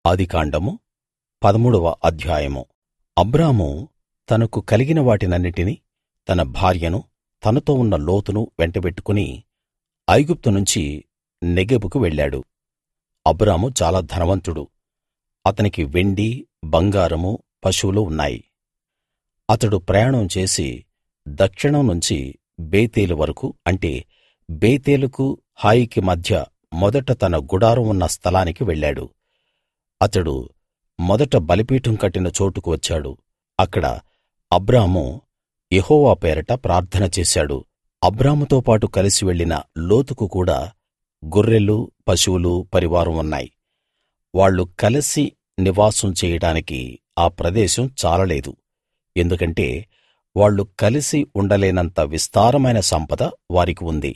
ఆదికాండము 13వ అధ్యాయము. అబ్రాము తనకు కలిగిన వాటినన్నిటినీ, తన భార్యను, తనతో ఉన్న లోతును వెంటబెట్టుకుని ఐగుప్తు నుంచి నెగెబుకు వెళ్ళాడు. అబ్రాము చాలా ధనవంతుడు. అతనికి వెండి, బంగారము, పశువులు ఉన్నాయి. అతడు ప్రయాణం చేసి దక్షిణం నుంచి బేతేలు వరకు, అంటే బేతేలుకు హాయికి మధ్య మొదట తన గుడారం ఉన్న స్థలానికి వెళ్ళాడు. అతడు మొదట బలిపీఠం కట్టిన చోటుకు వచ్చాడు. అక్కడ అబ్రాము యెహోవా పేరట ప్రార్థన చేశాడు. అబ్రాముతో పాటు కలిసి వెళ్ళిన లోతుకు కూడా గొర్రెలు, పశువులు, పరివారం ఉన్నాయి. వాళ్ళు కలిసి నివాసం చేయడానికి ఆ ప్రదేశం చాలలేదు. ఎందుకంటే వాళ్ళు కలిసి ఉండలేనంత విస్తారమైన సంపద వారికి ఉంది.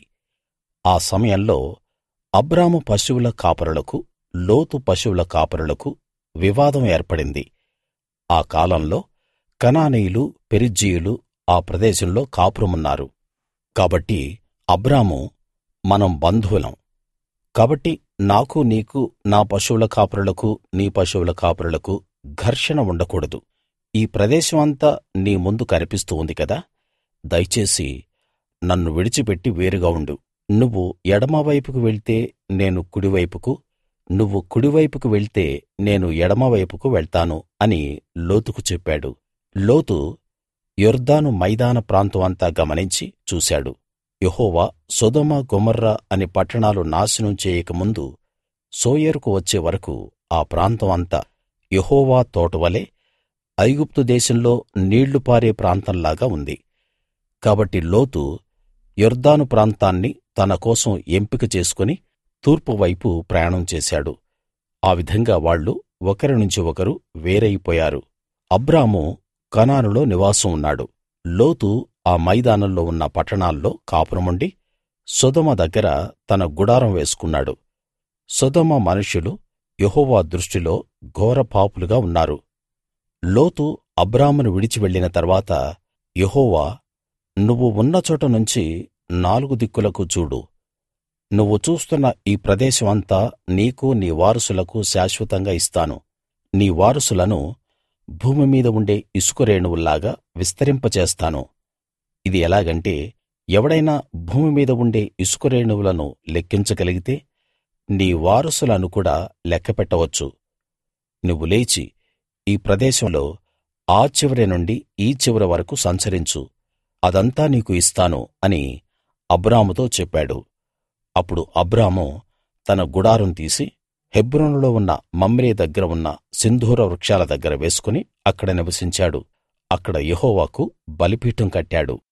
ఆ సమయంలో అబ్రాము పశువుల కాపరులకు, లోతు పశువుల కాపరులకు వివాదం ఏర్పడింది. ఆ కాలంలో కనానీయులు, పెరిజ్జీయులు ఆ ప్రదేశంలో కాపురమున్నారు. కాబట్టి అబ్రాము, మనం బంధువులం. కాబట్టి నాకు, నీకు, నా పశువుల కాపరులకు, నీ పశువుల కాపరులకు ఘర్షణ ఉండకూడదు. ఈ ప్రదేశం అంతా నీ ముందు కనిపిస్తూ ఉంది కదా. దయచేసి నన్ను విడిచిపెట్టి వేరుగా ఉండు. నువ్వు ఎడమ వైపుకు వెళ్తే నేను కుడివైపుకు, నువ్వు కుడివైపుకు వెళ్తే నేను ఎడమ వైపుకు వెళ్తాను అని లోతుకు చెప్పాడు. లోతు యొర్దాను మైదాన ప్రాంతం అంతా గమనించి చూశాడు. యెహోవా సొదొమ, గొమొర్రా అనే పట్టణాలు నాశనం చేయకముందు సోయరుకు వచ్చే వరకూ ఆ ప్రాంతం అంతా యెహోవా తోటవలే ఐగుప్తు దేశంలో నీళ్లు పారే ప్రాంతంలాగా ఉంది. కాబట్టి లోతు యొర్దాను ప్రాంతాన్ని తన కోసం ఎంపిక చేసుకుని తూర్పు వైపు ప్రయాణం చేశాడు. ఆ విధంగా వాళ్ళు ఒకరి నుంచి ఒకరు వేరైపోయారు. అబ్రాము కనానులో నివాసం ఉన్నాడు. లోతు ఆ మైదానంలో ఉన్న పట్టణాల్లో కాపురముండి సొదొమ దగ్గర తన గుడారం వేసుకున్నాడు. సొదొమ మనుష్యులు యెహోవా దృష్టిలో ఘోర పాపులుగా ఉన్నారు. లోతు అబ్రామును విడిచి వెళ్ళిన తర్వాత యెహోవా, నువ్వు ఉన్న చోట నుంచి 4 దిక్కులకు చూడు. నువ్వు చూస్తున్న ఈ ప్రదేశం అంతా నీకు, నీ వారసులకు శాశ్వతంగా ఇస్తాను. నీ వారసులను భూమి మీద ఉండే ఇసుక రేణువుల్లాగా విస్తరింపచేస్తాను. ఇది ఎలాగంటే, ఎవడైనా భూమి మీద ఉండే ఇసుక రేణువులను లెక్కించగలిగితే నీ వారసులను కూడా లెక్కపెట్టవచ్చు. నువ్వు లేచి ఈ ప్రదేశంలో ఆ చివరి నుండి ఈ చివరి వరకు సంచరించు. అదంతా నీకు ఇస్తాను అని అబ్రాముతో చెప్పాడు. అప్పుడు అబ్రాము తన గుడారం తీసి హెబ్రోనులో ఉన్న మమ్రే దగ్గర ఉన్న సింధూర వృక్షాల దగ్గర వేసుకుని అక్కడ నివసించాడు. అక్కడ యెహోవాకు బలిపీఠం కట్టాడు.